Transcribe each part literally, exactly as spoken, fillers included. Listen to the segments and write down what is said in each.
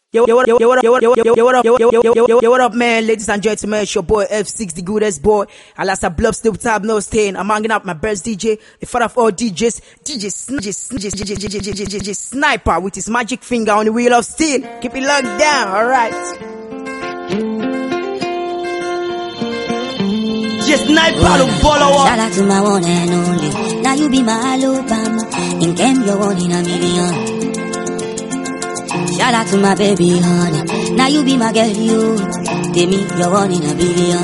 Yo, yo, yo, yo, what up, yo, yo, yo, yo, what up, yo, yo, yo, yo, yo, yo, what up, man, ladies and gentlemen, it's your boy F six, the goodest boy, alas a bluff still tab no stain. I'm hanging out with my best D J, the father of all D Js, D J Sniper, Sniper with his magic finger on the wheel of steel. Keep it locked down, alright. Just Sniper, the follower. Shout out to my one and only. Now you be my Alabama. In game, you're one in a million. Shout out to my baby honey. Now you be my girl, you. Give me your one in a billion.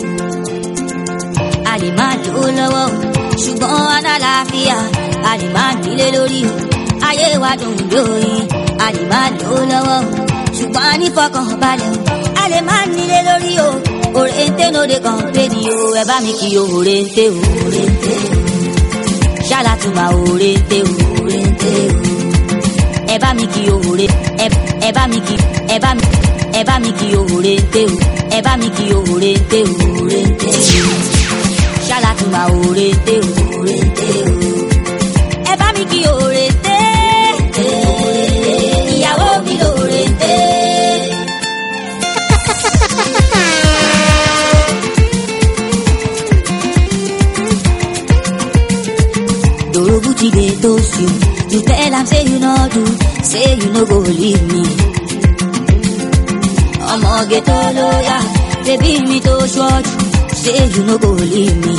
Aliman olowo, ṣùgbọ́n àlàáfíà. Aliman nílé lórí o. Ayé wa dùn lóyìn. Aliman olowo, ṣùgbọ́n nífọ̀kànbalẹ̀ o. Aliman nílé lórí o. Orente no dey complain o. Ẹ bá mi kí o orente o. Orente o. Shout out to my orente o. Orente o. Ẹ bá mi kí òhòrè, ẹ bá mi kí, ẹ bá mi, ẹ bá mi kí òhòrè ntẹ o, ẹ bá mi kí òhòrè ntẹ o, òhòrè ntẹ o. Ṣálá tún máa òhòrè ntẹ o, òhòrè ntẹ o. Ẹ bá mi kí òhòrè ntẹ, ìyàwó mi lòhòrè ntẹ. Dorobu ti dey toast you. You tell am say you no do, say you no go leave me. Ọmọ ghetto lawyer, baby me to short, say you no go leave me.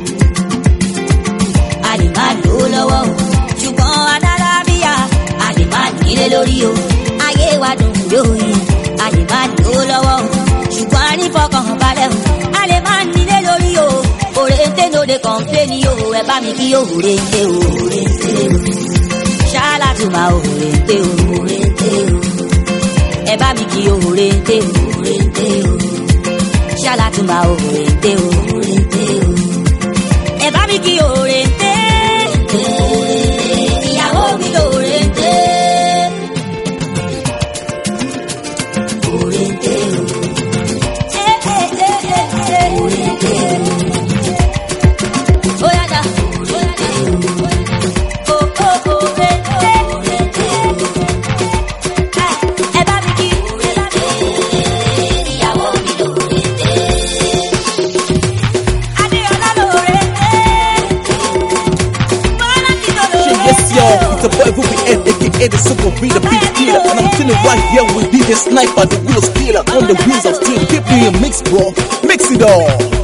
Aliman ló lọ́wọ́ o, ṣùgbọ́n alárabíyá, Aliman nílé lórí o, ayé wa dùn lóyìn. Aliman ló lọ́wọ́ o, ṣùgbọ́n anífọkànbalẹ̀ o, Aliman nílé lórí o, orente no dey complain o, ẹ bá mi kí orente o, orente o. Ṣálá tún máa orente o, orente o. Ẹ bá mi kí orente o, orente o. Ṣálá tún máa orente o, orente o. Ẹ bá mi kí orente, ìyàwó mi lorente. Orente o. Eh, eh, eh, eh, eh. Orente o. Ó yá dá, orente o. It's a boy who be Ed, aka the super reader, beat killer. And I'm chilling right here with D J Sniper, the wheel stealer. On the wheels of steel, keep me a mix, bro. Mix it all.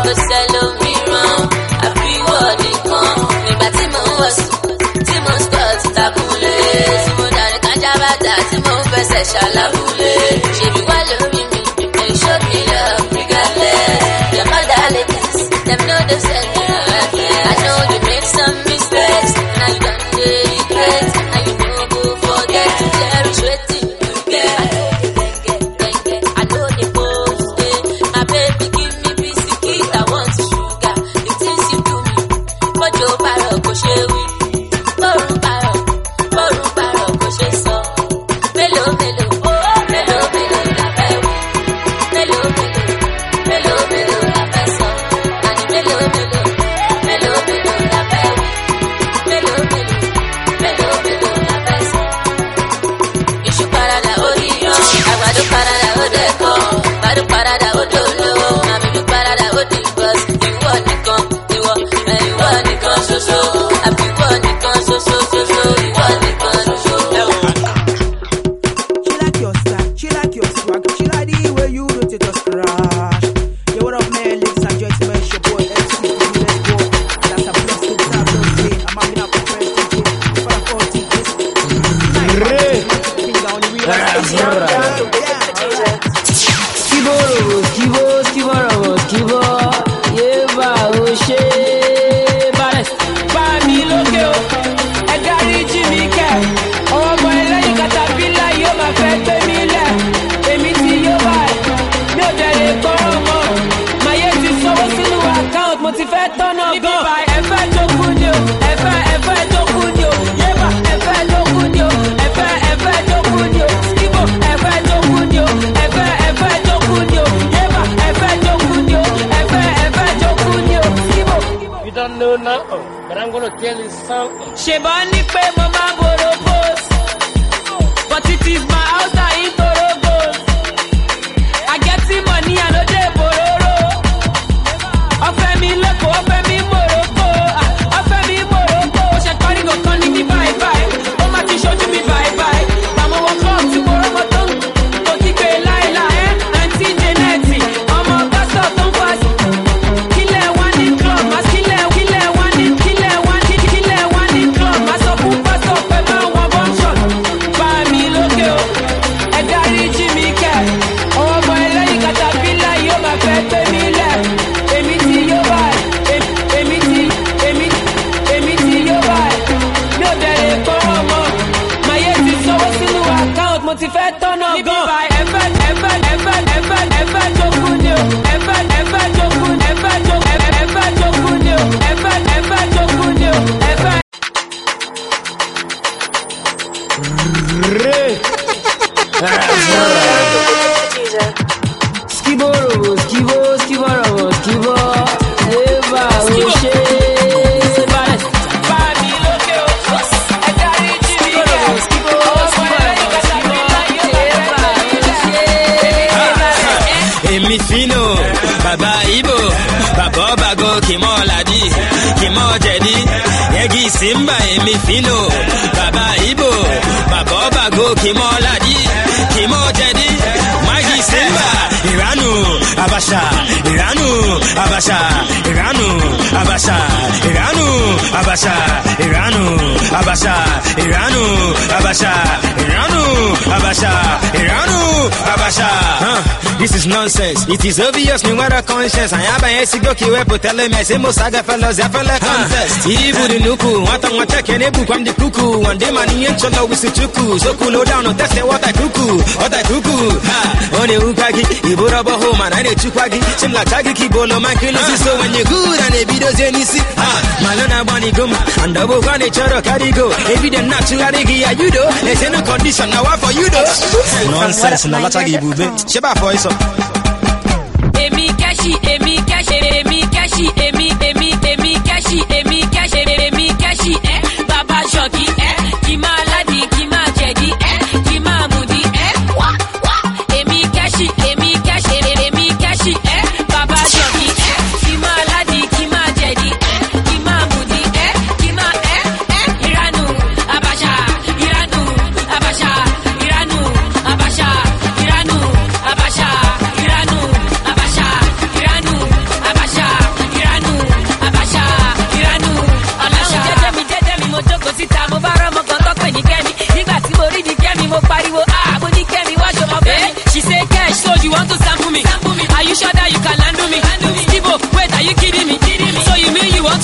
kò sẹ́lòmíràn àfiwọ́ nìkan nígbà tí mo wọ̀ sùn tí mo sọ̀ ti takùlé tí mo dàrí kájà bàtà tí mo fẹsẹ̀ ṣàlàbùlé ṣèbí wà lórí mi and you showed me love regardless your mother ladies them know they send me regardless I know you made some mistakes now you done dey regret now you no go forget to cherish wetin you get I know the post eh my baby give me biscuit I want sugar the things you do me bọ́jọ́ parọ́ kò ṣe wí bọ́rùn parọ́ bọ́rùn parọ́ kò ṣe sọ mélòó mélòó mélòó mélòó la fẹ́ wí mélòó mélòó mélòó mélòó la fẹ́ sọ àní mélòó mélòó mélòó mélòó la fẹ́ wí mélòó mélòó mélòó mélòó la fẹ́ sọ. Iṣu parada ó yíyan àgbàdo parada ó dẹ̀kọ́ àgbàdo parada ó dolówó àbílú parada ó di bọ́s ìwọ nìkan ìwọ ìwọ nìkan ṣoṣo àbíwọ nìkan ṣoṣo ṣoṣo ìwọ nìkan ṣoṣo. She like your style, she like your swag, she like the way you rotate us crash. Yo, what up, man? Ladies and gentlemen, it's your boy F C, the Let's Go. That's a blessed to have no pain. I'm hanging out with friends D J, for the four D Js. Finger on the wheel, Skibo, skibo, skibo, skibo. Yeba, oshe, bares, ba mi lókè o. Ẹ dáríjì mi kẹ́. Ọmọ ẹlẹ́yin katapila yóò máa fẹ́ gbé mi lẹ̀. Èmi ti yóò báyìí. Mi ò dẹ̀ lè kọ́rọ̀ mọ́. Màyé ti sanwó sínú account. Mo ti fẹ́ tọ́nà gan. Níbi bá ẹ̀fẹ́ tó kú ni o. Ẹ̀fẹ́ ẹ̀fẹ́ tó kú ni o. Yeba ẹ̀fẹ́ tó kú ni o. Ẹ̀fẹ́ ẹ̀fẹ́ tó kú ni o. Skibo ẹ̀fẹ́ tó kú ni o. Ẹ̀fẹ́ ẹ̀fẹ́ tó kú ni o. Yeba ẹ̀fẹ́ tó kú ni o. Ẹ̀fẹ́ ẹ̀fẹ́ tó kú ni o. Skibo. You don't know now, but I'm gonna tell you something. Ṣèbá ní pé mo máa borò post, but it is my house I eat orogo. I get the money I no dey bororo. Ọ̀fẹ́ mi lẹ́kọ̀ọ́, ọ̀fẹ́ mi Morocco, ah, ọ̀fẹ́ mi Morocco. Ó ṣe parí go kan ní ní bye bye, ó máa ti ṣojú mi bye bye. Màmú wọ club tí mo rọ́mọ tó ń tó kígbe láìláì ẹ́ àǹtí Jẹ́nẹ́tì, ọmọ pásítọ̀ tó ń fa sí. Kílẹ̀ wá ní club, má kílẹ̀ kílẹ̀ wá ní kílẹ̀ wá ní kílẹ̀ wá ní club, má sọ fún pásítọ̀ pé máa wọ bọ́ńṣọ̀t. Bá mi lókè o, ẹ dáríjì mi kẹ́. Ọmọ ẹlẹ́yin katapila yóò máa fẹ́ gbé mi lẹ̀. Èmi ti yóò báyìí, èmi ti èmi èmi ti yóò báyìí. Mi ò dẹ̀ lè kọ́rọ̀ mọ́. Màyé ti sanwó sínú account, mo ti fẹ́ tọ́nà gan. Níbi bá ẹ̀fẹ́ ẹ̀fẹ́ ẹ̀fẹ́ ẹ̀fẹ́ ẹ̀fẹ́ tó kú ni o. Ẹ̀fẹ́ ẹ̀fẹ́ tó kú ẹ̀fẹ́ tó ẹ̀fẹ́ tó kú ni o. Ẹ̀fẹ́ ẹ̀fẹ́ tó kú ni o. Ẹ̀fẹ́. Skibo, skibo, skibo, skibo. Yeba, oshe, bares, ba mi lókè o. Ẹ dáríjì mi kẹ́. Ọmọ ẹlẹ́yin katapila yóò máa fẹ́ gbé mi lẹ̀. Èmi fino, bàbá Ibo, bàbá Ọbago kìmọ̀ Ladi, kìmọ̀ Jẹ̀dí, Yegi Simba èmi fino, bàbá Ibo, bàbá Ọbago kìmọ̀ Ladi, kìmọ̀ Jẹ̀dí, Magi Simba, Ìránù, Abasha, Ìránù, Abasha, Ìránù, Abasha, Ìránù, Abasha, Ìránù, Abasha, Ìránù, Abasha, Ìránù, Abasha, Ìránù, Abasha. Huh. This is nonsense. It is obvious me what a conscience. I have a sigo kiwepo tell me say mo saga fellows ya fella contest. Ibu the nuku, wata wata kenebu kwam the kuku. One day man yen cholo wisi chuku. So cool down on test what I kuku, what I kuku. Ha, one ukagi, ibu rabo home and I need chukwagi. Simla tagi kibolo man kill so when you good and a video zenisi. Ha, malona bani gum and double one choro karigo. Evident naturally ya you do. There's no condition now for you do. Nonsense na latagi bube. Sheba for iso. Èmi kẹ́ṣì, èmi kẹ́ṣì, èmi kẹ́ṣì, èmi èmi èmi kẹ́ṣì, èmi kẹ́ṣì, èmi kẹ́ṣì, ẹ́ bàbá ṣọ̀kì, ẹ́ kì máa ládì, kì máa jẹ̀dí, ẹ́ kì máa mùdí, ẹ́ wá wá. Èmi kẹ́ṣì, èmi kẹ́ṣì, èmi kẹ́ṣì, ẹ́ bàbá ṣọ̀kì, ẹ́ kì máa ládì, kì máa jẹ̀dí, ẹ́ kì máa mùdí, ẹ́ kì máa ẹ́ ẹ́. Ìranù, Àbàṣà, ìranù, Àbàṣà, ìranù, Àbàṣà, ìranù, Àbàṣà, ìranù, Àbàṣà, ìranù.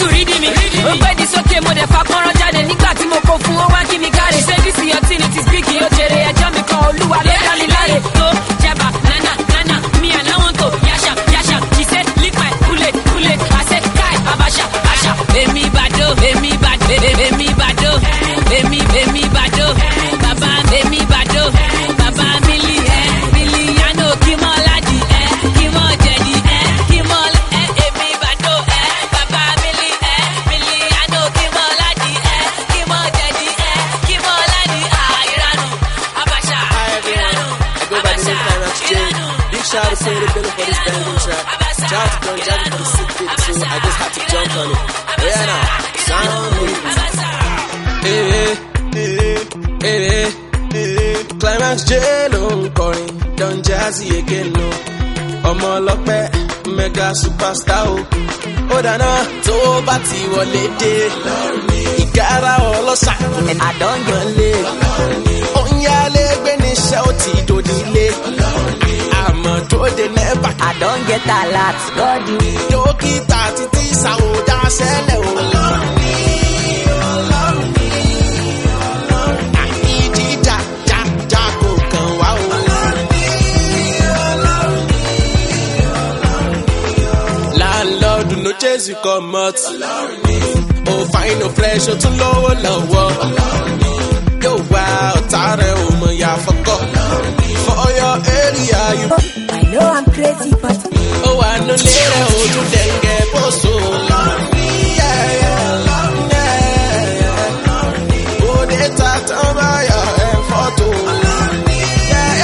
to read me. Ó gbé di sókè mo dẹ̀ fa pọ́nrán jáde nígbà tí mo kó fún ó wá kí mi gáre. Ṣé bí sí ọtí ni ti spíkì ó jèrè ẹjọ́ mi kan olúwa ló dá mi láre. Tó jẹba nana nana mi àná wọn tó yàṣà yàṣà. She say lick my bullet bullet. I say kai abasha basha. Èmi bàdó èmi bàdó èmi bàdó èmi èmi bàdó bàbá èmi bàdó bàbá mílí ẹ mílíọ̀nù kí mọ́ ládì ẹ kí mọ́ jẹ̀dí ẹ kí mọ́ ẹ èmi bàdó ẹ bàbá mílí ẹ mílíọ̀nù kí mọ́ ládì ẹ kí mọ́ jẹ̀dí ẹ kí mọ́ ládì àìránù abàṣà ìránù abàṣà ìránù. Big shout out to Say the Billy for this banging track. Shout out to Don Jazzy for the sick bit too. I just had to jump on it. Yeah, now. Sound moving. Hey, hey, hey, hey, hey. Climax J ló ń kọrin. Don Jazzy again no. Ọmọ ọlọ́pẹ́ mega superstar o. Ó dáná tó bá ti wọlé dé. Ìgárá ọlọ́sà àdánganlé. Ònyálé gbé níṣẹ́ ó ti dòdìlé. Àmọ́ tó dé nẹ́bà. I don't get a lot, God you. Dókítà títí sàwòdà sẹ́lẹ̀ o. Ìjìjà jájá kò kàn wá o. Láńlọ́ọ̀dù ló jésù comot. Ó fine no fresh ó tún lówó lọ́wọ́. Yóò wá ọ̀tá rẹ̀ ò mọ̀ yà fọ́kọ̀. For your area you. I know I'm crazy, but Oh, I know later, oh, you then get poso. Yeah, yeah, yeah. Oh, they talk about your photo. Yeah,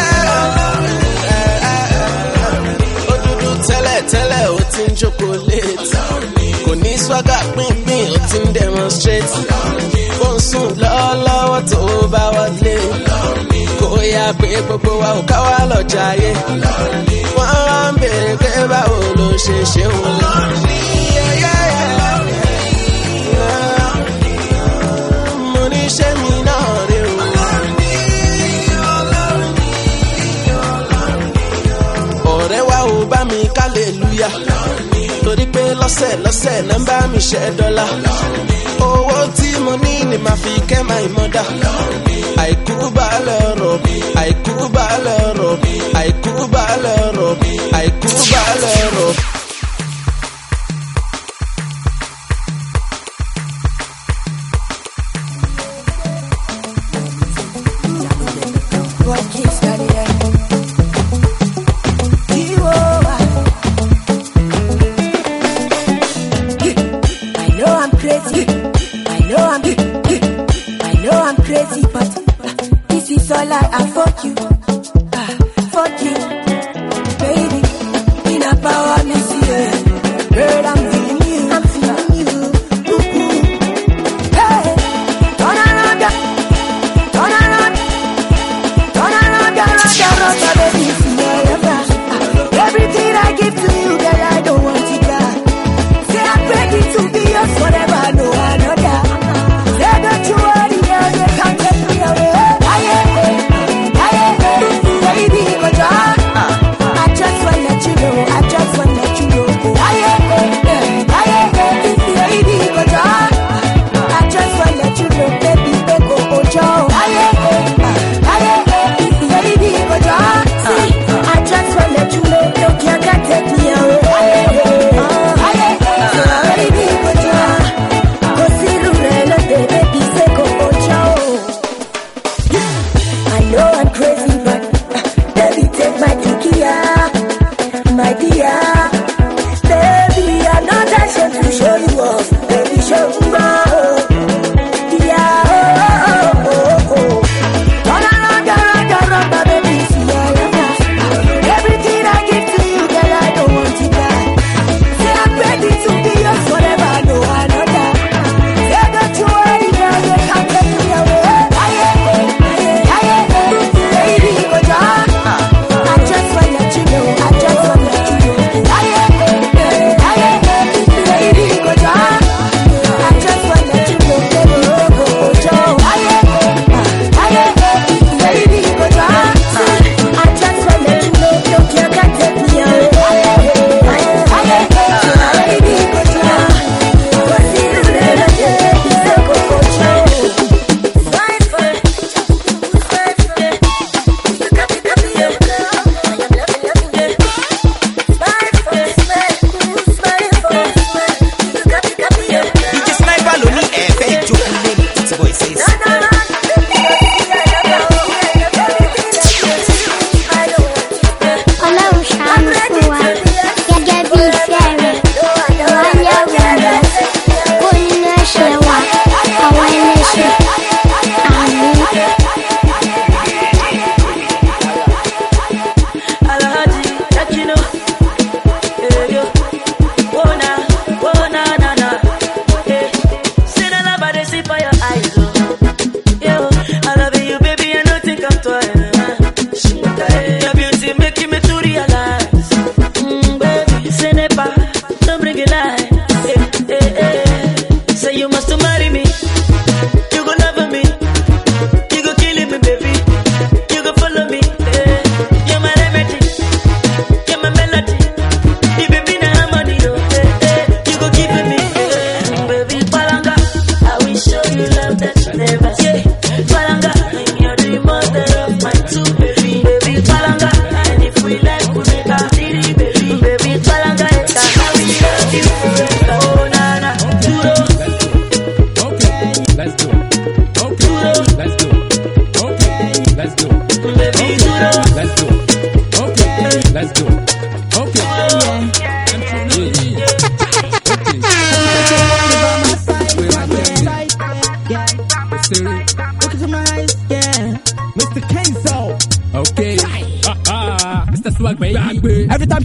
yeah. Oh, do do tell it, tell it, oh, tin chocolate. Kò ní swagger pin pin, oh, tin demonstrate. Kò sùn lọ́wọ́ tó bá wọlé. Kò yá pé gbogbo wa ò ká wá lọ jayé. Wọ́n wá ń bèrè pé báwo ló ṣe ṣe wọn. Mo ní ṣé mi náà rí o. Ọ̀rẹ́ wa ò bá mi kálẹ̀lúyà. Torí pé lọ́sẹ̀ lọ́sẹ̀ náà bá mi ṣẹ́ dọ́là. Owó tí mo ní ni màá fi kẹ́ my mother. Àìkú bá lọ́rọ̀, àìkú bá lọ́rọ̀, àìkú bá lọ́rọ̀, àìkú bá lọ́rọ̀. God keeps that in. I know I'm crazy. I know I'm. I know I'm crazy, but this is all I have for you. Ah, fuck you, baby. In a power, me see it. Girl, I'm feeling you. I'm feeling you. Ooh, ooh. Hey, turn around, yeah. Turn around, turn around, yeah, round, yeah, round, yeah, baby. See me, yeah. Everything I give to you, girl, I don't want it back. Say I'm ready to be yours forever, no another. Say don't you worry, girl, you can't take me away. Aye, aye, aye, aye.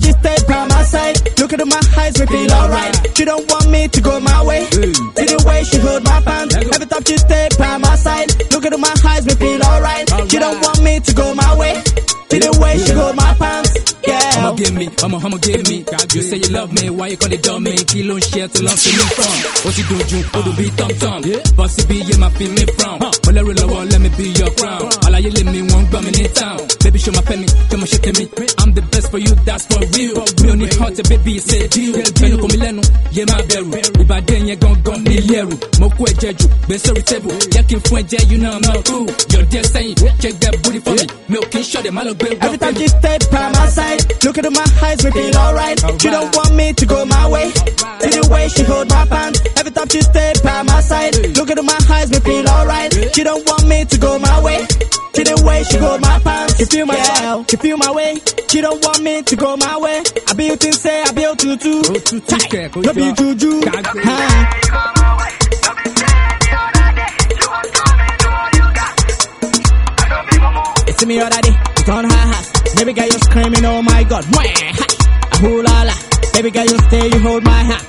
she stayed by my side. Look at my eyes, we feel alright. She don't want me to go my way. See the way she hold my pants. Every time she stayed by my side. Look at my eyes, we feel alright. She don't want me to go my way. See the way she hold my pants. Yeah. I'ma give me, I'ma, I'ma give me. You say you love me, why you call it dumb me? Kilo share to love to me from. What you do, you, oh, do be tom tom. Bossy be, you my feel me from. Well, I really let me be your crown. All I let me one bum in town. Baby, show my penny, come on, shake me. I'm the best for you, that's for real. Me only hot, baby, say deal. Beno komileno, yeah, my beru. If I didn't, you're gon' go me leru. Moku e jeju, be sorry table. Yakin fuen je, you know I'm not cool. You're there saying, check that booty for me. Milk and shot them, I look good. Every time she stayed by my side, look at my eyes, we feel alright. She don't want me to go my way. See the way she hold my pants. Every time she stayed by my side, look at my eyes, we feel alright. She don't want me to go my way. See the way she hold my pants. She feel my yeah. She feel my way. She don't want me to go my way. I be you think say I be you too too. No be juju. It's me already. It's on her house. Baby girl, you screaming, oh my god. Mwah, ooh la la. Baby girl, you stay, you hold my hand.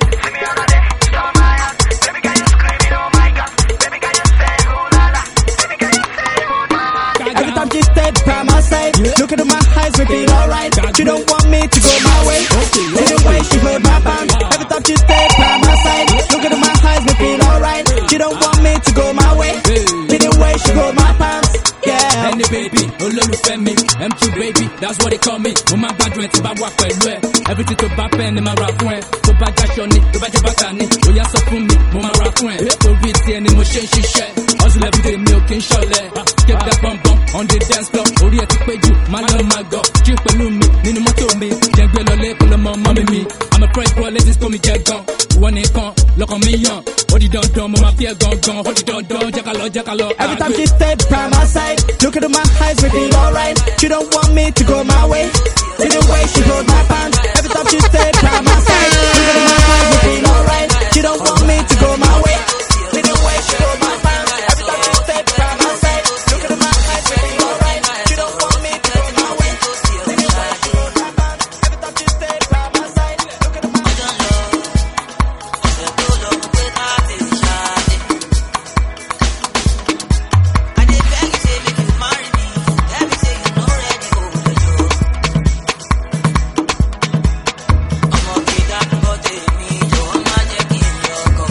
Every time she stayed by my side, look at my eyes, we feel alright. She don't want me to go my way. See the way she hold my pants. Every time she stayed by my side, look at my eyes, we feel alright. She don't want me to go my way. See the way she hold my pants. Yeah. Any baby, olólùfẹ́ mi, M two baby, that's what they call me. Mo máa gbádùn ẹ̀ tí bá wà pẹ̀lú ẹ̀. Everything tó bá fẹ́ ni máa ra fún ẹ. Tó bá jáṣọ ni, tó bá jẹ́ bàtà ni. Ó yá sọ fún mi, mo máa ra fún ẹ. Torí tiẹ̀ ni mo ṣe ń ṣiṣẹ́. Hustle everyday mi ò kí ń ṣọ̀lẹ. Keep that bum bum on the dance floor. Orí ẹ̀ ti pé jù, má lọ máa gọ̀. Jí pẹ̀lú mi nínú mọ́tò mi. Jẹ́ gbé lọ lẹ́kọ̀ọ́ lọ́mọ mọ́mí mi. I'm a fresh boy, let's go mi jẹ gan. Ìwọ nìkan lọ́kàn mi yàn. Ó di dandan, mo máa fi ẹ̀ gangan. Ó di dandan, jẹ́ ká lọ, jẹ́ ká lọ. Every time she stayed by my side, look at my eyes, we feel alright. She don't want me to go my way. See the way she hold my pants. Every time she stayed by my side, look at my eyes, we feel alright. She don't want me to go my way. See the way she hold my pants. Every time she stayed by my side, look at my eyes, we feel alright. She don't want me to go my way. See the way she hold my pants. Every time she stayed by my side, look at my eyes. Ọmọ kìí dá bọ́tẹ̀ mi, jọ̀wọ́ má jẹ́ kí n lọ kọ́.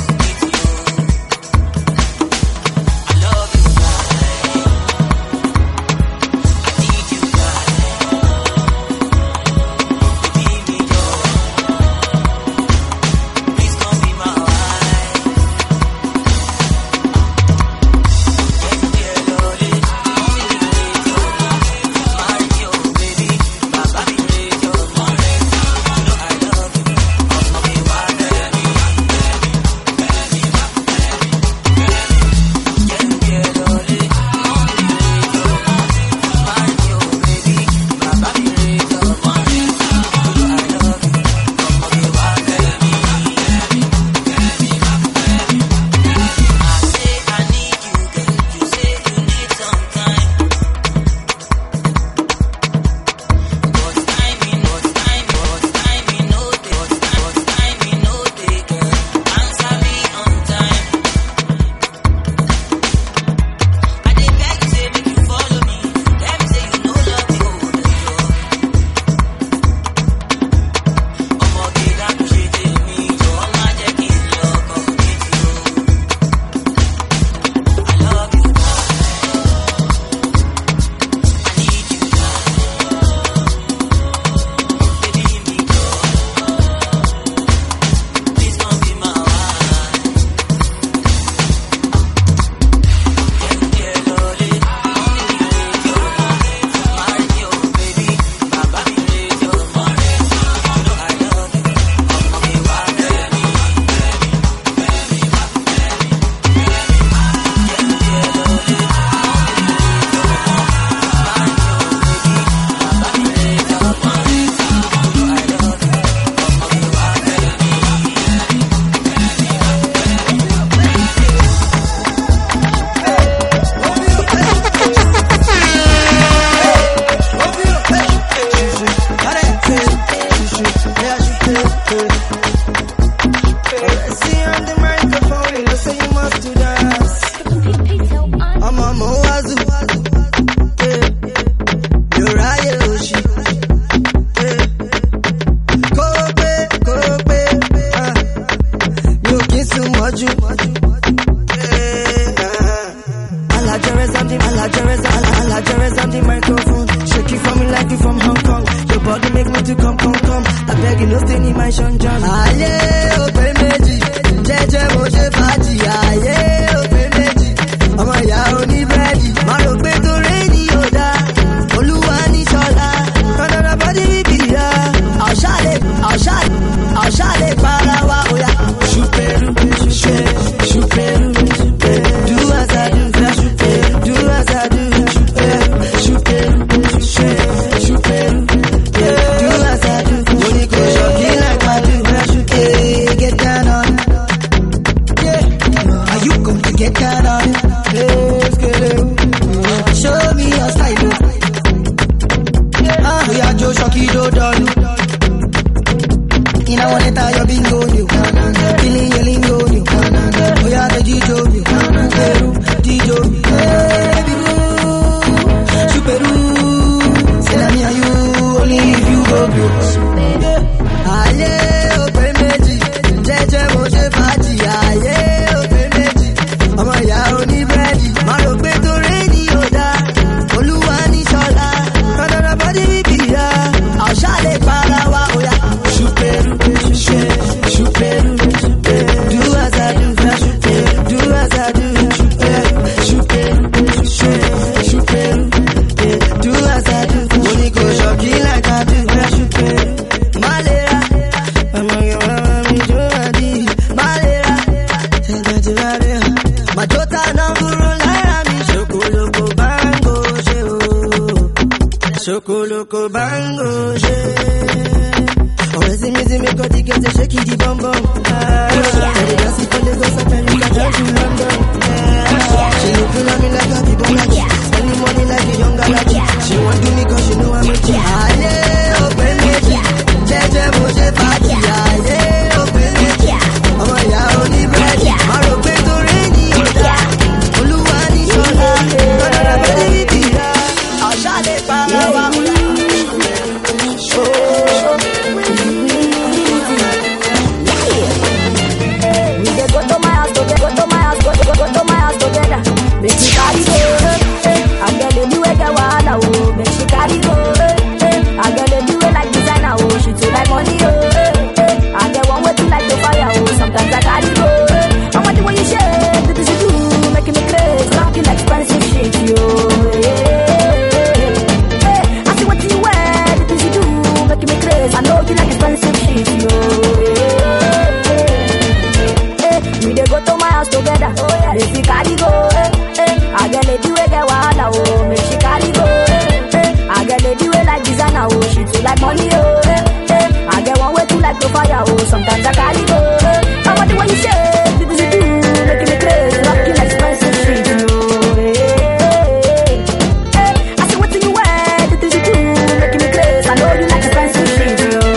See on the microphone, you know say you must do dance. I'm a Moazu. Yeah. You're right, Oshi. Yeah. Kobe, Kobe. Ah. You kiss too much. Yeah. Alla Jerez on the, Alla Jerez, Alla, Alla Jerez on the microphone. Shake it for me like you from Hong Kong. Your body make me to come, come, come. I beg you, no stay in my Sean John. Aye, open meji. Jeje mo se party. Aye, open meji. Ọmọ ìyá oní búrẹ́dì. Má rò pé tó rédí yóò dá. Olúwa ní ṣọlá. Kọ́nọ́dọ̀ bọ́dí bíbí yá. Àṣàlẹ̀, àṣàlẹ̀, àṣàlẹ̀ para wa oya. Ṣùpẹ̀rù, ṣùpẹ̀rù, ṣùpẹ̀rù, ṣùpẹ̀rù. Do as I do, ṣùpẹ̀rù. Do as I do, ṣùpẹ̀rù. Ṣùpẹ̀rù, ṣùpẹ̀rù, ṣùpẹ̀rù. Do as I do. Mo ní kò ṣọ̀kí like I do. Ṣùpẹ̀rù, get down on it. Yeah. Are you going to get down on it? Let's get it. Show me your style. Ah, we are Joe Shocky Do Don. In a one eta your bingo you. Feeling your lingo you. We are the Jijo you. Peru, Jijo. Baby boo, Superu. Say na me and you, only if you go blue. Aye, open meji. Jeje mo se party. Aye, open meji. Ọmọ ìyá oní búrẹ́dì. Má rò pé tó rédí yóò dá. Olúwa ní ṣọlá. Kọ́nọ́dọ̀ bọ́dí bíbí yá. Àṣàlẹ̀ para wa oya. Ṣùpẹ̀rù, ṣùpẹ̀rù, ṣùpẹ̀rù. Do as I do, ṣùpẹ̀rù. Do as I do, ṣùpẹ̀rù. Ṣùpẹ̀rù, ṣùpẹ̀rù, ṣùpẹ̀rù. Do as I do. Mo ní kò ṣọ̀kí like I do, ṣùpẹ̀rù. Malera. Ọmọ Yorùbá mi jó àdí. Malera. Majota na buru lára mi. Ṣokoloko bango ṣe o. Ṣokoloko bango ṣe. Ọ̀rẹ́ sí mi sí mi kọ́ ti kẹ́sẹ̀ ṣé kì í di bọ́m̀bọ́m. Ẹ̀rẹ̀ dá sí pọ́lẹ́ gọ́ sọ́pẹ́rì kàtà sí London. She looking at me like a people like you. Spending money like a young galaxy. She want do me cause she know I'm a G. Ayé open méjì. Jẹ́jẹ́ mo ṣe fàájì. Ayé open méjì. Ọmọ ìyá oní búrẹ́dì. Má rò pé tó rédí yóò dá. Olúwa ní ṣọlá. Kọ́nọ́dọ̀ bọ́dí bíbí yá. Àṣàlẹ̀ para wa. We dey go to my house, go go to my house, go go go to my house together. Make she carry go, I get the new get wahala oh. Make she carry go, I get the new like designer oh. She too like money oh. I get one way to like the fire oh. Sometimes I carry go. I want the way you shake, the things you do, making me crazy, talking expensive shit yo. I see what you wear, the things you do, making me crazy. I know you like expensive shit yo. We dey go to my house together. Oh, yeah. Make she carry go. Eh, eh. I get lady wey get wahala oh. Make she carry go. Eh, eh. I get lady wey like designer oh. She too like money oh. Eh, eh. I get one way to like the fire oh. Sometimes I carry go. Eh. I want the way you shake, the things you do, making me crazy, rocking expensive shit you know. Eh, eh, eh. I see what you wear, the things you do, making me crazy. I know you like expensive shit you know.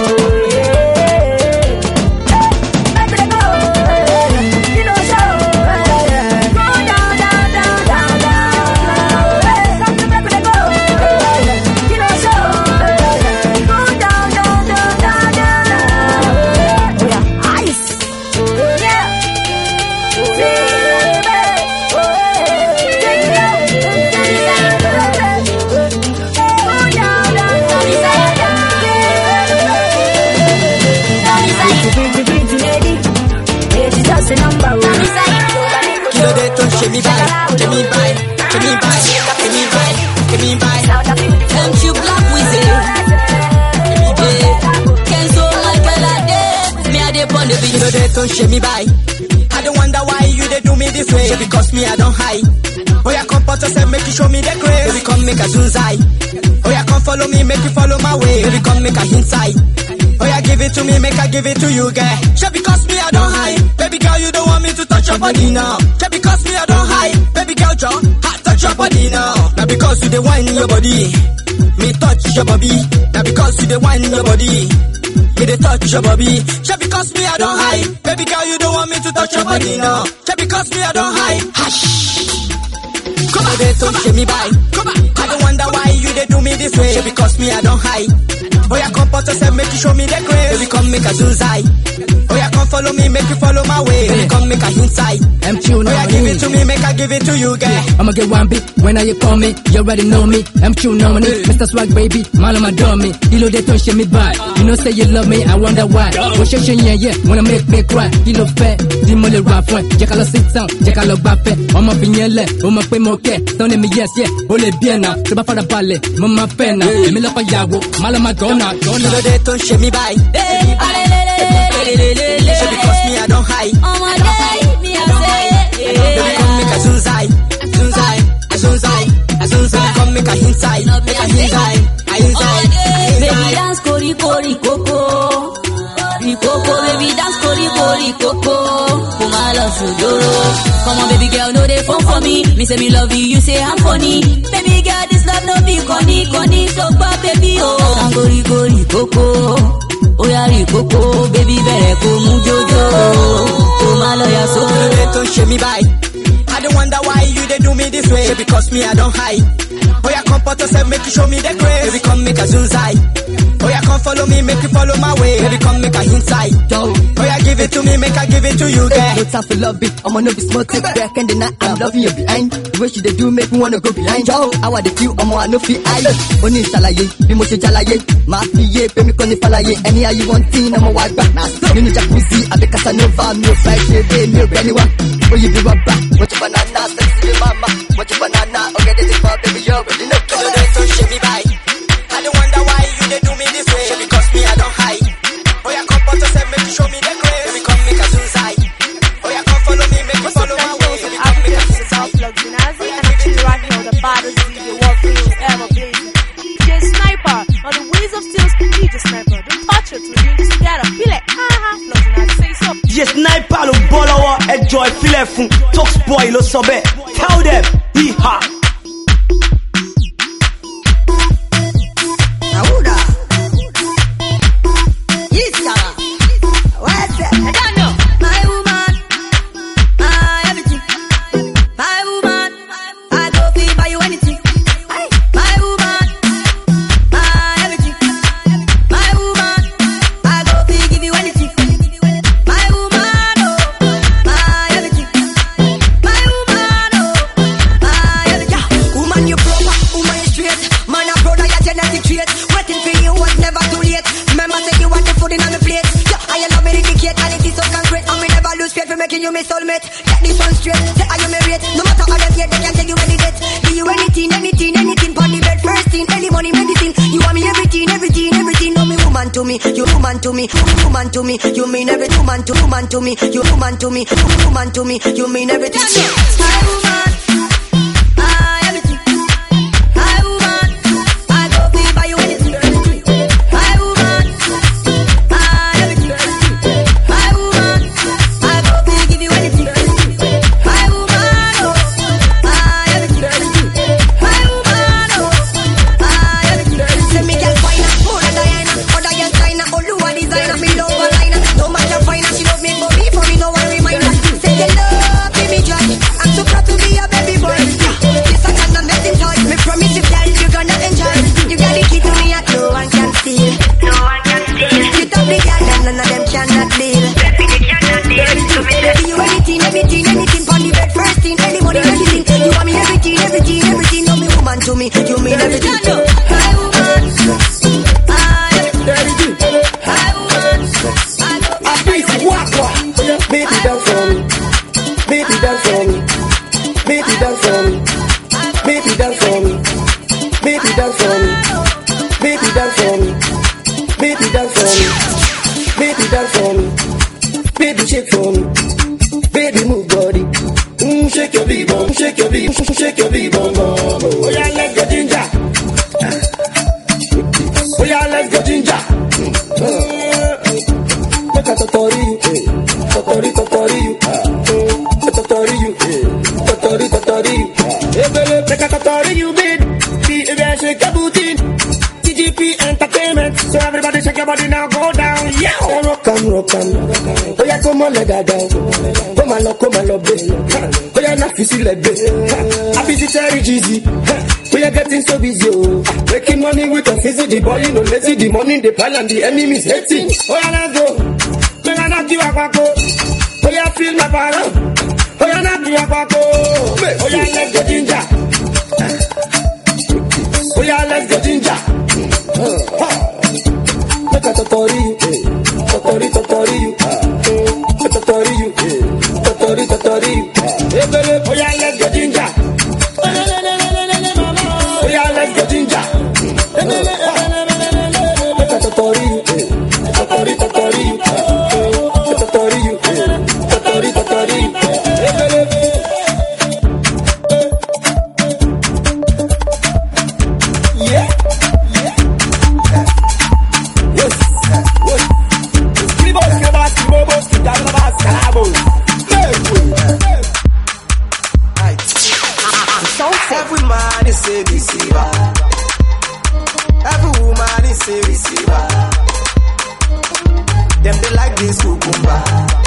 Give me by, give me by, give me by, give me by, give me by. Them you black wizard. Give me by. Can't so like a lady. Me a dey on the beat. You know they don't shake me by. I don't wonder why you they do me this way. Because me I don't hide. Oh yeah, come put yourself, make you show me the grace. Baby come make a zoomside. Oh yeah, come follow me, make you follow my way. Baby come make a inside. Oh yeah, give it to me, make I give it to you, girl. Just because me I don't hide. Baby girl, you don't want me to touch your body now. Just because me I don't hide. Baby girl, Joe, hot touch your body now. Now because you the wine in your body, me touch your body. Now because you the wine in your body, me the touch your body. Just because me I don't hide. Baby girl, you don't want me to touch your body now. Just because me I don't hide. Hush. Come on, they don't shame me by. Come on. I don't wonder why you they do me this way. Just because me I don't hide. Oh yeah, come put yourself, make you show me the grace. Baby, come make a zoozai. Oh yeah, come follow me, make you follow my way. Baby, come make a inside. I'm chewing oh yeah, give it to me, make I give it to you, girl. I'ma get one beat when I you call me. You already know me. I'm chewing on it. Mister Swag baby, man on my dummy. You know they don't shame me by. You know say you love me, I wonder why. What you yeah yeah, wanna make me cry. You love fat, you molly rap one. Jack I love sit down, Jack I love bap it. I'm up in your leg, I'm up in my care. Don't let me yes yeah, ole bien now. So for the ballet, mama pen now. Let me love a yago, malama gonna, gonna. They don't shame me by. Just because me I don't hide. Oh my God, me I say. Baby, come make a zoozai, zoozai, a zoozai, a zoozai. Come make a inside, make a inside, a inside. Baby dance kori kori koko, koko baby dance kori kori koko. Come on, love sujoro. Come on, baby girl, no they phone for me. Me say me love you, you say I'm funny. Baby girl, this love no be conny conny. So bad, baby oh. Kori kori koko. Oh yeah, Coco, baby, better come jojo. Oh my lawyer, so they don't shame me by. I don't wonder why you they do me this way. Just because me I don't hide. Oh yeah, come put yourself, make you show me the grace. Baby, come make a zoozai. Oh yeah, come follow me, make you follow my way. Baby, come make a inside. Oh yeah, give it to me, make I give it to you, girl. No time for love it, I'ma no be smart, take back and then I'm loving you behind. The way she they do make me wanna go behind. Yo, I want the feel, I'ma no feel I. Oni salaye, be mo se jalaye. Ma fiye, pe mi koni falaye. Any how you want teen, I'ma walk back. Now stop. You need jacuzzi, I be Casanova, me a fried shade, me a anyone. Oh you be right back, watch your banana, sexy mama. Watch your banana, okay this is my baby, you already know. You know they don't shame me by. I don't wonder why you they do me this way. Just because me I don't hide. Oh yeah, come put yourself, make you show me the grace. Baby, come make a zoozai. Oh yeah, come follow me, make you follow my way. Baby, come make a inside. Luxinazi, and I'm chilling right here on the baddest D J World News ever blazing. D J Sniper, on the Wheels of Steel, D J Sniper. Don't touch it, we're doing this together. Feel it, haha. Luxinazi, say so. D J Sniper, lo bolawa, enjoy, feel it, fun. Talk spoil, lo sobe. Tell them, he ha. Aouda. Yes, Sarah. What's that? I don't know. My woman, my everything. My woman, I go feel buy you anything. My woman, my everything. My woman, I go feel give you anything. My woman, oh, my everything. My woman, oh, my everything. Woman, you proper, woman, you straight. Man, a brother, your genetic trait. Waiting for you was never too late. Remember, say you want the food in on the plate. Yeah, I love me indicate, and it is so concrete. And we never lose faith for making you my soulmate. Get this one straight, say are you married? No matter how they get, they can tell you any date. Give you anything, anything, anything. Pon the bed, first thing, any money, medicine. You want me everything, everything, everything. No me woman to me, you woman to me, woman to me. You mean every woman to woman to me, you woman to me, woman to me. You mean everything. My woman, my everything. My woman, I go feel buy you anything. My woman, my everything. My woman, I go feel give you anything. My woman, oh, my everything. My woman, oh, my everything. Say me girl fine, more than Diana, other girl China, Oluwa designer, me love her liner. No matter fine, she love me for me, for me no one reminder. Say you love me, me joy. I'm so proud to be a baby boy. This a kind of messing toy. Me promise you, girl, you gonna enjoy. You got the key to me, and no one can steal. No one can steal. You top the girl, and none of them cannot deal. Baby, they cannot deal. So me say you anything, anything, anything. Pon the bed, first thing, any money, anything. You want me everything, everything, everything. No me woman to me, you mean everything. My woman, my everything. My woman, I go I beat walk walk. Baby dance for me. Baby dance for me. Baby dance for me. Baby dance for me. Baby dance for me. Baby dance for me. Baby dance for me. Baby dance for me. Baby shake for me. Baby move body. Mm, shake your big bum. Shake your big. Shake your big bum. Oh yeah, let's go ginger. Oh yeah, let's go ginger. Make a totori you, totori totori you, totori you, totori totori you. Hey baby, make a totori you, baby. Be a shake your booty. T G P Entertainment, so everybody shake your body now, go down, yeah. rock am, rock am. Oh yeah, come on, let that down. Come on, look, come on, look, baby. Oh yeah, not feel like baby. I be the Terry Jeezy. We are getting so busy, oh. Making money with a fizzy, the body no lazy, the money the pile and the enemies hating. Oh yeah, let's go. We are not give a quack. Oh yeah, feel my power. Oh yeah, not give a quack. Oh yeah, let's go ginger. Oh yeah, let's go ginger. Make a totori you, totori totori you, totori you, totori totori you. Hey baby, oh yeah, let's go ginger. Oh yeah, let's go ginger. Make a totori you, totori totori you, totori you, totori totori you. Hey baby. Yeah. Every man is a receiver. Every woman is a receiver. Them they like this cucumber.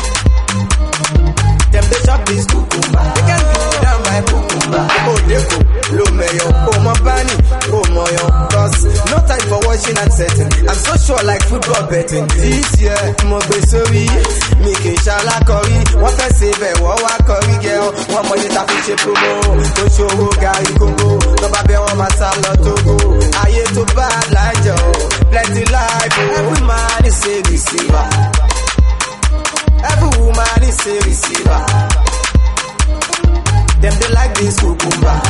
Them they chop this cucumber. They can do down my cucumber. Oh, they go low mayo, oh my bunny, oh my yo. Cause no time for watching and setting. I'm so sure like football betting. This year, mo be sorry. Me ke shala curry. One first save it, one wa curry girl. One money ta fi promo. Don't show who Gary Congo. No baby on my salad to go. I ain't too bad like Joe. Plenty life. Every man is a receiver. Every woman is a receiver. Them they like this cucumber.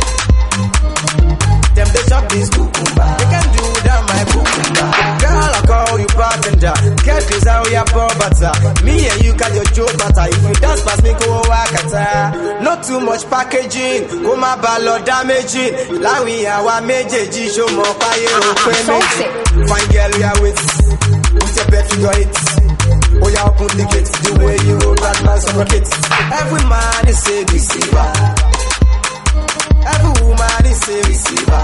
Them they chop this cucumber. They can do that my cucumber. Girl, I call you bartender. Get this how you pour butter. Me and you got your joke butter. If you dance past me, go wakata. Not too much packaging. Go my ballot damaging. La we are major G show more fire. Fine girl, we are with. With your bed figure it. Oh yeah, open the gates. The way you roll that man some rockets. Every man is a receiver. Every woman is a receiver.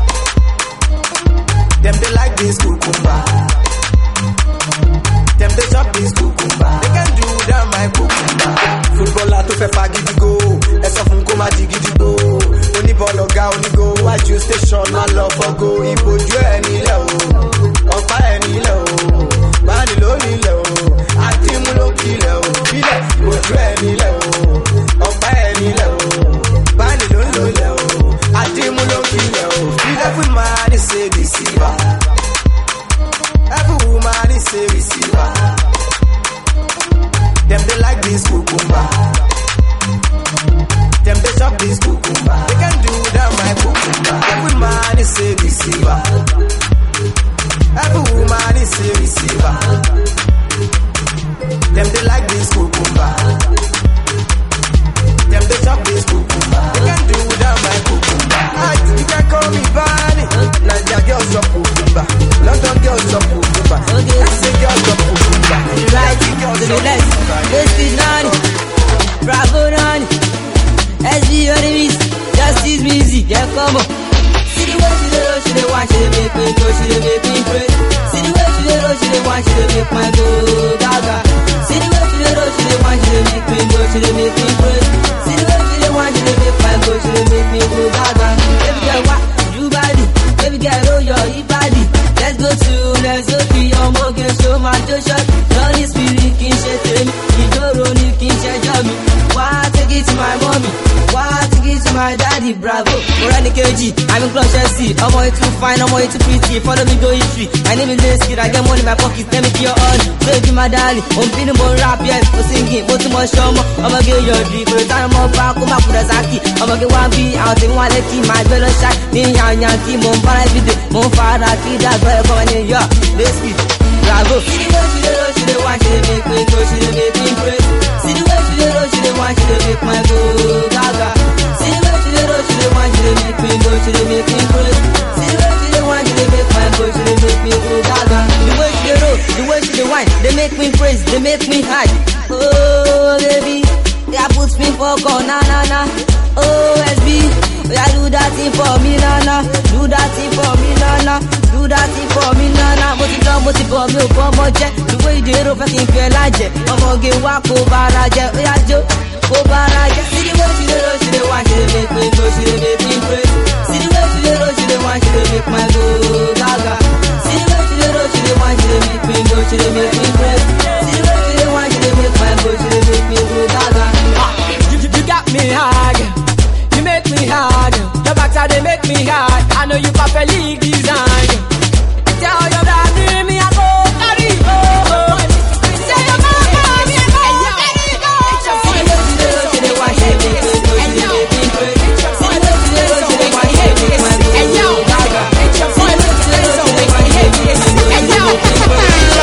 Them they like this cucumber. Them they chop this cucumber. They can do that my cucumber. Footballer to fe fagidi go. Eso fun ko ma digidi go. Only ball oga only go. Watch you station my love for go. Iboju eni le o. Opa eni le o. Mani lo ni le o. Ati mu lo ki le o. Ile iboju eni le o. Opa eni le o. Mani lo lo le o. Ati mu lo ki le o. Every man is a receiver. Every woman is a receiver. Them they like this cucumber. Them they chop this cucumber. They can do that my cucumber. Every man is a receiver. Every woman is a receiver. Them they like this cucumber. Them they chop this cucumber. They can do that my cucumber. You can call me Barney. Nigeria girls chop cucumber. London girls chop cucumber. Say girls chop cucumber. Right to the left. This is Nani. Bravo Nani. S B on the beat. Justice music. Yeah, come on. See the way she dey, she dey watch, she dey make me go, she dey make me pray. See the way she dey, she dey watch, she dey make my go gaga. See the way she dey, she dey watch, she dey make me go, she dey make me pray. See the way she dey watch, she dey make my go, she dey make me go gaga. Baby girl, what you body? Baby girl, roll your hip body. Let's go to, let's go to your mortgage, show my two shot. Holy Spirit, kin she tell me, you don't run it, kin she tell me. Why take it to my mommy? Why take it to my daddy? Bravo, Morani K G, I'm in Club Chelsea. I'm way too fine, I'm way too pretty. Follow me, go eat free. My name is Lace Kid, I get money in my pocket. Let me be your all. Baby, my darling, I'm feeling more rap, yes. I'm singing, but too much show. I'ma get your dream. For the time I'm back, I'm back with a Zaki. I'ma get one B out in one let my belly shine. Ni yang yang ki, mon para every day. Mon father, kid, that's why I'm coming in. Yeah, Lace Kid, bravo. See the way she dey, she dey watch, she dey make me go, she dey make me pray. See the way she dey, she dey watch, she dey make my go gaga. See the way she dey, she dey watch, she dey make me go, she dey make me pray. See the way she dey watch, she dey make my go, she dey make me go gaga. The way she dey roll, the way she dey whine, they make me praise, they make me high. Oh baby, yeah put me for corner, na na. Oh S B, yeah do that thing for me, na na. Do that that thing for me, nana. Do that thing for me, nana. Mo ti lọ, mo ti bọ̀, mi ò bọ́ ọmọ jẹ́. Ìwé ìdèrò fẹ́ kí n fẹ́ lájẹ̀. Ọmọge wa kò bára jẹ́, ó yá jó, kò bára jẹ́. See the way she dey roll, she dey whine, she dey make me go, she dey make me pray. See the way she dey roll, she dey whine, she dey make my go gaga. See the way she dey roll, she dey whine, she dey make me go, she dey make me pray. See the way she dey whine, she dey make my go, she dey make me go gaga. You, you, you got me hard, you make me hard. Your backside they make me hard. I know you perfectly designed. Tell your daddy me I go carry go. Tell your mama me I go carry go. See the way she dey roll, she dey whine, she dey make me go, she dey make me pray. See the way she dey roll, she dey whine, she dey make my go gaga. See the way she dey roll, she dey whine, she dey make me go, she dey make me pray.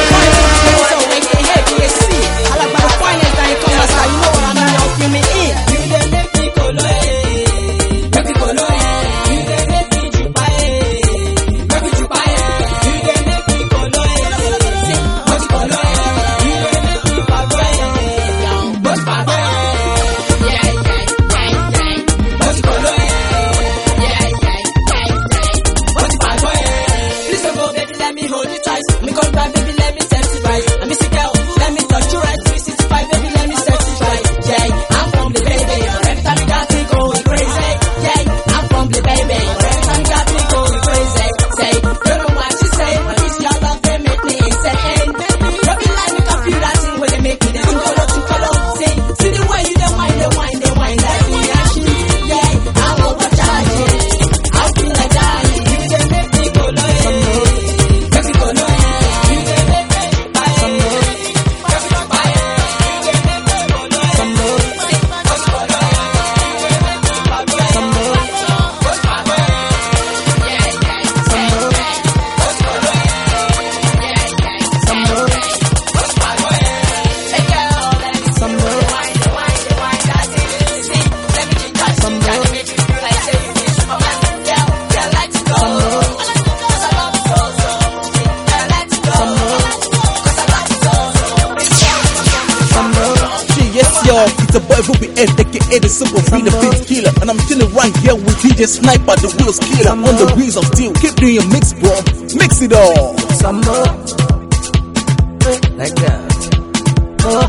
I like my finest time come as I know what I mean. You feel me in. You dey make me go low, make me go low. You dey make me jupa, make me jupa. You dey make me go low, make me go low. You dey make me pago, but pago. Yeah, yeah, yeah, yeah. But go low, yeah, yeah, yeah, yeah. But pago. Please don't go, baby, let me hold you tight. Me come back, baby, let me testify. I miss you, girl. Let me touch you right. three sixty-five, baby, let me satisfy. Yeah, I'm from the baby. Every time you got me going crazy. Yeah, I'm from the baby. Every time you got me going crazy. Say, don't know what you say, but this your love, they make me insane. Don't be like me, confuse that thing when they make me them color to color. See, see the way you don't wind, they wind, they wind like me and she. Yeah, I'm overcharging. I feel like dying. You just make me go low. Make me go low. You just make me buy it. Make me buy it. You just make me go low. Make me go low. Yes, y'all, it's a boy Ruby F, aka the Super Free, the Beat Killer. And I'm chilling right here with D J Sniper, the Wheels Killer. On the wheels of steel, keep doing your mix, bro. Mix it all. Some more. Like that. Oh.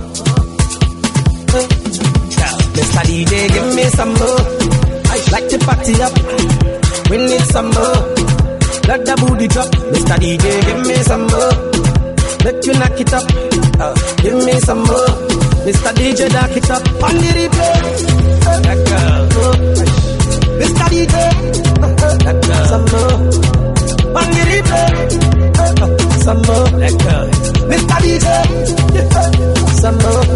Mister D J, give me some more. I like to party up. We need some more. Let the booty drop. Mister D J, give me some more. Let you knock it up. Uh, give me some more. Mister D J, knock it up on the replay. That girl. Mister D J, that girl. Some more. On the replay. Some more. That girl. Mister D J, some more.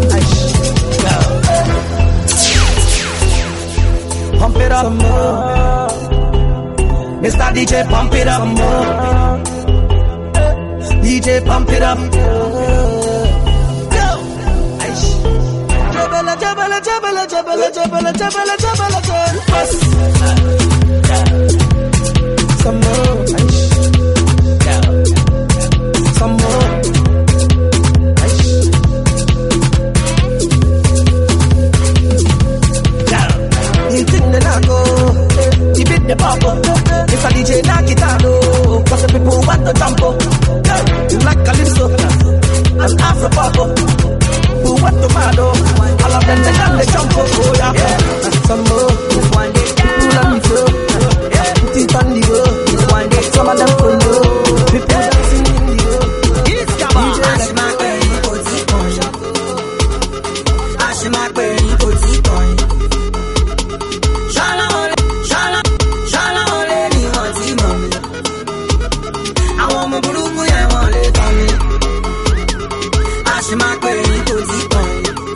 Girl. Pump it up. Some more. Mister D J, pump it up. Some more. D J, pump it up. Jabala, jabala, jabala, jabala, jabala, jabala, jabala, jabala. Some more. Some more. You think they not go? You beat the bubble. Mister D J, knock it out, oh. Cause the people want the jumbo. You like Calypso and Afro bubble. Who want to mad, oh. All of them, they done the jump, oh, yeah, yeah. Some more, this one day, people on the floor, yeah. Put it on the road, this one day, some of them don't know. People dancing in the road. It's Jabba. Ashima Queen, Oti Coin. Ashima Queen, Oti Coin. Shala ole, shala, shala ole, ni Oti Mommy. I want my buruku, I want it on me. Ashima Queen, Oti Coin.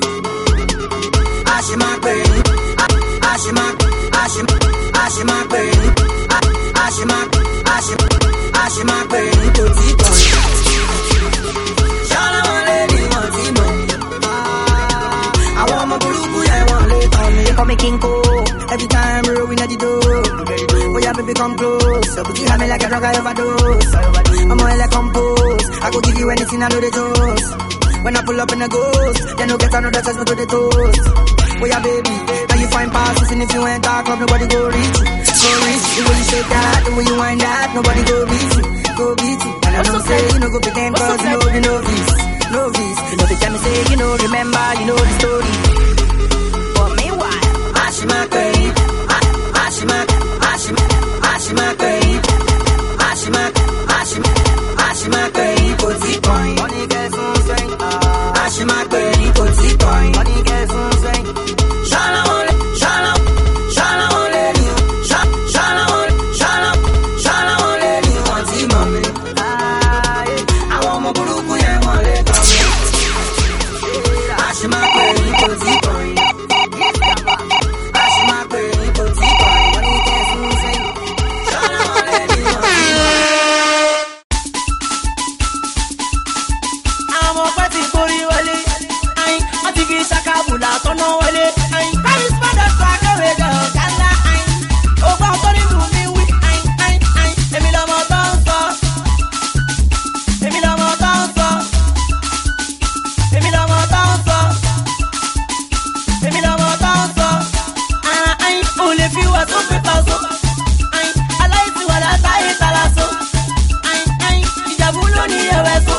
Ashima Queen, Ashima, Ashima, Ashima Queen, Ashima, Ashima, Ashima Queen, Oti Coin. Shala ole, ni Oti Mommy. I want my buruku, I want it on me. They call me King Cole. Every time we're rolling at the door. Oh yeah, baby, come close. So you have me like a drug I overdose. I'm all like compose. I go give you anything I know the dose. When I pull up in a ghost, they no get another touch me to the toast. Oh yeah, baby. Now you find passes, and if you ain't dark up, nobody go reach you. Go reach you. The way you shake that, the way you wind that, nobody go beat you. Go beat you. And I know say you know go pretend cause you know the novice. Novice. You know the time you say you know, remember, you know the story. But meanwhile, Ashima Kay, Ashima, Ashima, Ashima Kay, Ashima, Ashima, Ashima Kay, put it point. Money get some strength. Ashima Kay, put it point. Money get some strength. Shana ole, shana, shana ole you, shana ole, shana, shana ole you, want to mommy. I want my buruku ya wale kami. Ashima Kay, put it point. Ashima Kay, put it point. Money get some strength. Shana ole you, want to mommy. I'm a party bori wale, ay, ati fi sakabula tono wale, ay, Paris mother track away go, gala, ay, oba tori mu mi wi, ay, ay, ay, emi lo mo ton so, emi lo mo ton so, emi lo mo ton so, emi lo mo ton so, ah, ay, only few was so people so, ay, I like to wala tai tala so, ay, ay, ijabulo ni ewe so.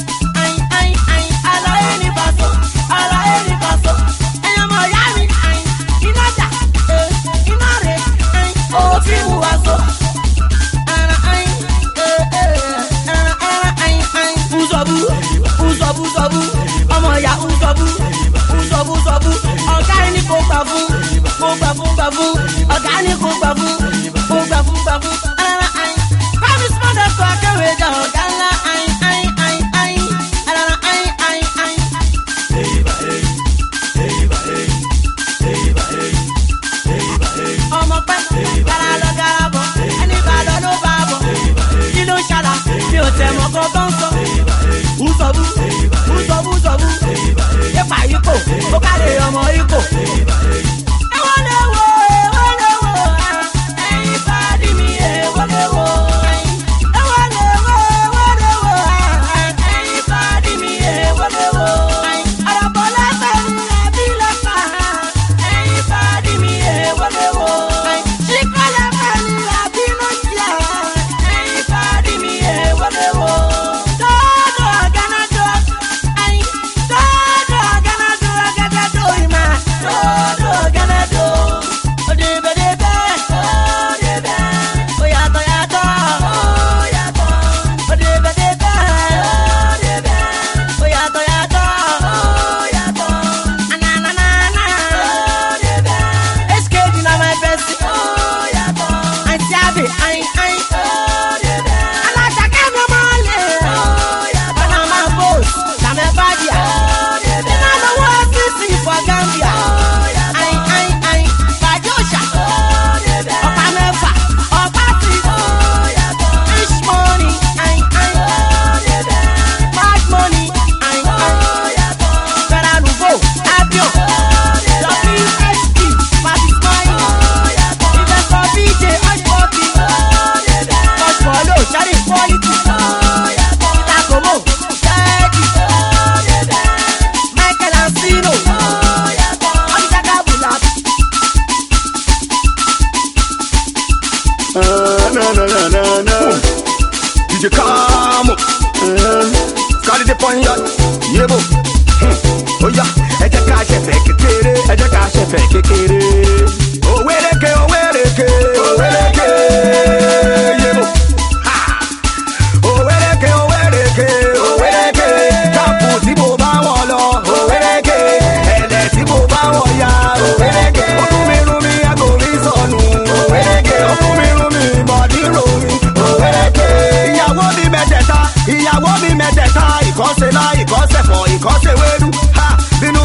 you come up. Got it upon you. Yeah, bo. Oh, yeah. I just got a fake it. I just got a fake it. Oh, where they go, where they go, oh, where they go. Yeah, bo. Ha. Oh, where they go, where they go, oh, where they go. Tapu Tibo Bawalo, oh, where they go. And the Tibo Bawaya, oh, where they go. Oh, to me, to me, I go listen. Oh, where they go. Oh, to me, to me, body rolling. Oh, where they go. Ìyàwó mi mẹ́tẹ̀ẹ̀ta, ìyàwó mi mẹ́tẹ̀ẹ̀ta, ìkọ́sẹ̀ láì, ìkọ́sẹ̀ fọ̀, ìkọ́sẹ̀ wẹ́dú, ha, bínú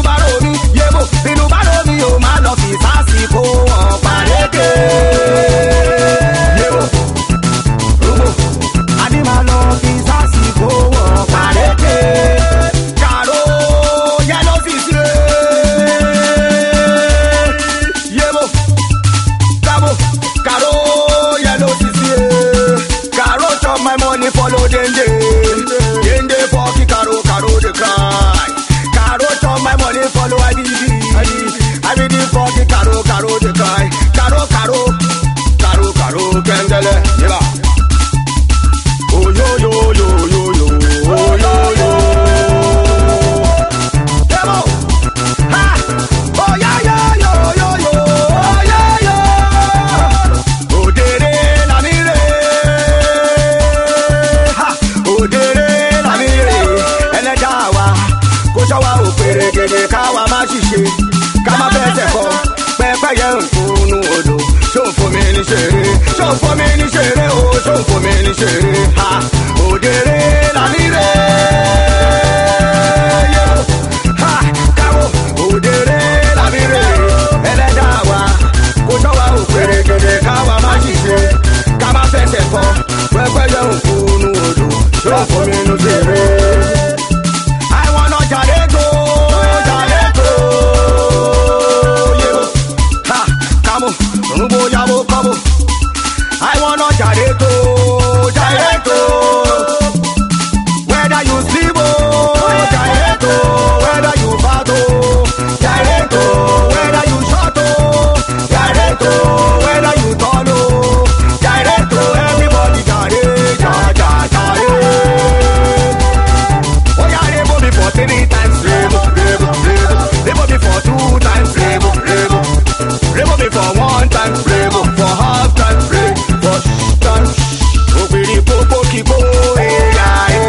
ṣó ń fọ́ mi ní ṣeré o ṣó ń fọ́ mi ní ṣeré ha òdèrè lálírè yé ha káwọ́ òdèrè lálírè ẹlẹ́dàá wa kó ṣọ́wá òpèrè gèdè káwa má ṣiṣẹ́ ká má fẹsẹ̀ kọ́ pẹ́pẹ́ yẹ òkúnu odò ṣó ń fọ́ mi ní ṣeré. àwọn náà jàdé tó jàdé tó yé ha kámú ònúbó yàwó kọ́bù. I wanna Jareto, Jareto. Whether you sleep oh, Jareto. Whether you fat oh, Jareto. Whether you short oh, Jareto. Whether you tall oh, Jareto. Everybody Jare, Jare, Jare. Oh yeah, they vote me for three times, Rebo, Rebo, Rebo. They vote me for two times, Rebo, Rebo. They vote me for one time, Rebo, for half time, Rebo. Obìnrin pópó kíkó ẹ̀yà ẹ̀.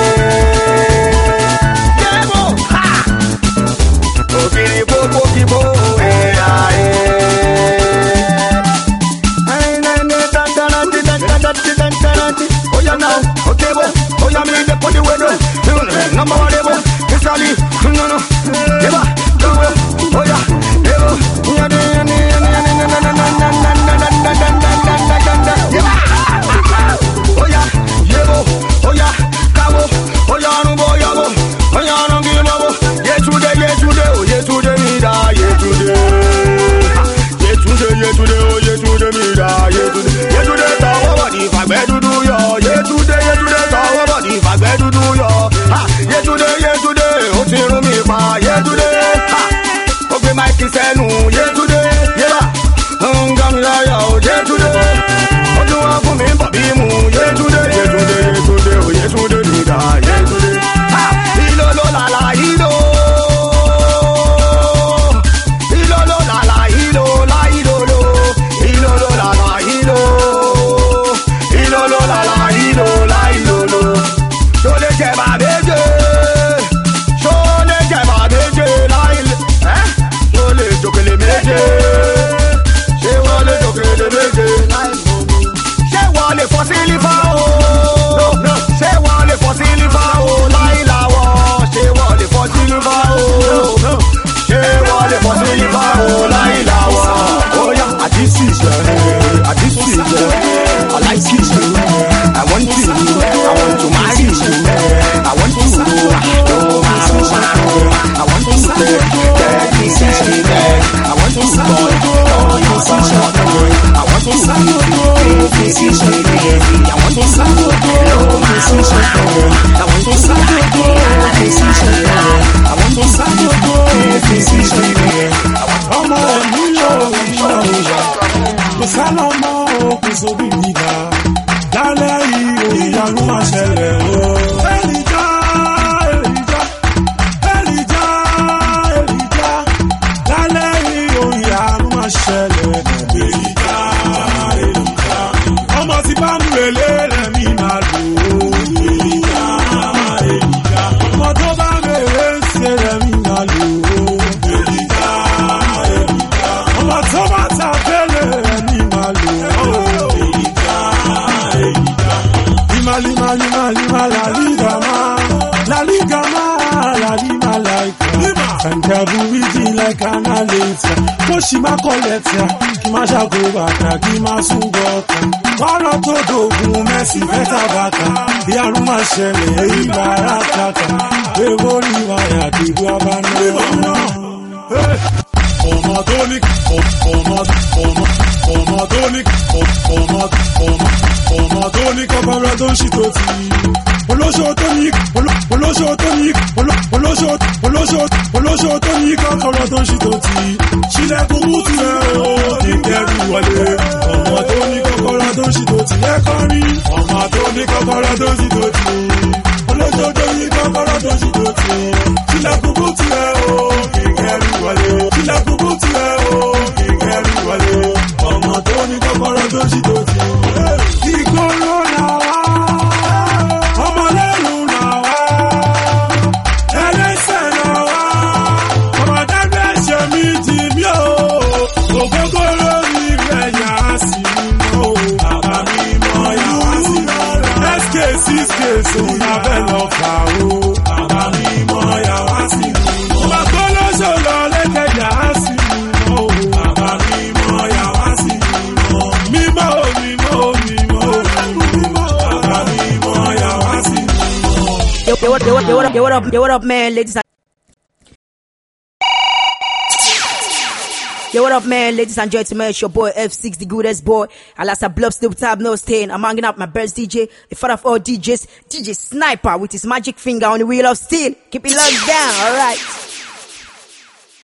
Yẹ́bù ha! Obìnrin pópó kíkó ẹ̀yà ẹ̀. Oya now, otebo, oya mi le podi wedo. Number one debo, kisali, no no, deba, debo, oya, debo, yade, yade, yade, yade, na na na na na na na na na na na na. Oya, yebo, oya, kabo, oya rumbo yabo, oya rangi mabo. Yetude, yetude, oh yetude mi da, yetude. Yetude, yetude, oh yetude mi da, yetude. Yetude tawo body fagbe dudu yo, yetude, yetude tawo body fagbe dudu yo. Ha, yetude, yetude, o ti run mi pa, yetude. Ha, o gbe mic sẹ́nu, yetude, yeba. Ngam ya ya, oh yetude. Ojú wa fún mi bọ̀ bí mu, yetude, yetude, yetude, oh yetude mi da, yetude. Ha, ilo lo la la ilo. Ilo lo la la ilo, la ilo lo. Ilo lo la la ilo. Ilo lo la la ilo, la ilo lo. Ṣó lè jẹ bàbéjé? Ṣó lè jẹ bàbéjé? La ilo. Ẹ́ ṣó lè jòkèlè méje? Ṣé wọ́n lè jòkèlè méje? La ilo. Ṣé wọ́n lè fọ́ sílífà o? Ṣé wọ́n lè fọ́ sílífà o? Láìláwọ̀. Ṣé wọ́n lè fọ́ sílífà o? Ṣé wọ́n lè fọ́ sílífà o? Láìláwọ̀. Oya, àdìsí ìṣẹ́, àdìsí ìṣẹ́, I like you, I want you, I want to marry you, I want you, oh my woman, I want you to get me sexy back, I want you to boy, oh you so short, I want you to get me sexy back, I want you to oh my woman, I want you to get me sexy back, I want you to get me sexy back, ọmọ mi lọ ìṣòro ìyá kò sálọmọ kò sóbì nígbà lálẹ́ yìí ìyanu máa ṣẹlẹ̀ o. Èlìjà Èlìjà Èlìjà Èlìjà lálẹ́ yìí ìyanu máa ṣẹlẹ̀. Èlìjà Èlìjà ọmọ tí bá ń relé lẹ́mí máa lò ó. Èlìjà Èlìjà ọmọ tó bá ń relé ń ṣe lẹ́mí máa lò ó. Èlìjà Èlìjà ọmọ tó bá ta bẹ́lẹ̀ lẹ́mí máa lò ó. Èlìjà Èlìjà lima lima lima lima la liga ma la liga ma la lima like lima and kabu wiji like an alita koshi ma koleta ki ma shago bata ki ma sungo ta wala to dogun Messi beta bata bi arun ma ṣẹlẹ̀ èyí baratata we wori wa ya ki bu abana ọmọ tó ní ọmọ ọmọ ọmọ tó ní ọmọ ọmọ ọmọ tó ní kọ́kọ́rọ́ tó ń ṣì tó ti olóṣó tó ní olóṣó tó ní olóṣó olóṣó olóṣó tó ní kọ́kọ́rọ́ tó ń ṣì tó ti ṣílẹ̀kùn mú tiẹ̀ o ní kẹ́rù wọlé ọmọ tó ní kọ́kọ́rọ́ tó ń ṣì tó ti lẹ́kọ̀ọ́ rí ọmọ tó ní kọ́kọ́rọ́ tó ń ṣì tó ti olóṣó tó ní kọ́kọ́rọ́ tó ń ṣì tó ti ṣílẹ̀kùn mú tiẹ̀ o ní kẹ́rù wọlé ṣílẹ̀kùn mú tiẹ̀ o ní kẹ́rù wọlé ọmọ tó ní kọ́kọ́rọ́ tó ń ṣì tó ti. Ìgboro là wá, ọmọlẹ́rù là wá, ẹlẹ́sẹ̀ là wá, ọmọdé ṣe mí di mí o, ògógóró mi rẹ̀ yà á sí mi mọ́ o. what, yo, what, yo, what up, yo, what up, yo, what up, man, ladies and Yo, what up, man, ladies and gentlemen, it's your boy F six, the goodest boy. Alas, a blob still tab, no stain. I'm hanging out my best D J, the father of all D Js, D J Sniper, with his magic finger on the wheel of steel. Keep it locked down, alright.